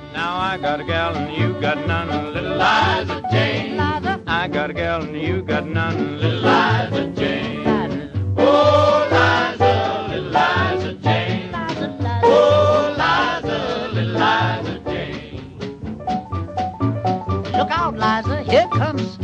Now I got a gal and you got none, little Liza Jane. Liza, I got a gal and you got none, little Liza Jane. Liza, Oh, Liza, little Liza Jane. Liza, Liza. Oh, Liza, little Liza Jane. Look out, Liza, here comes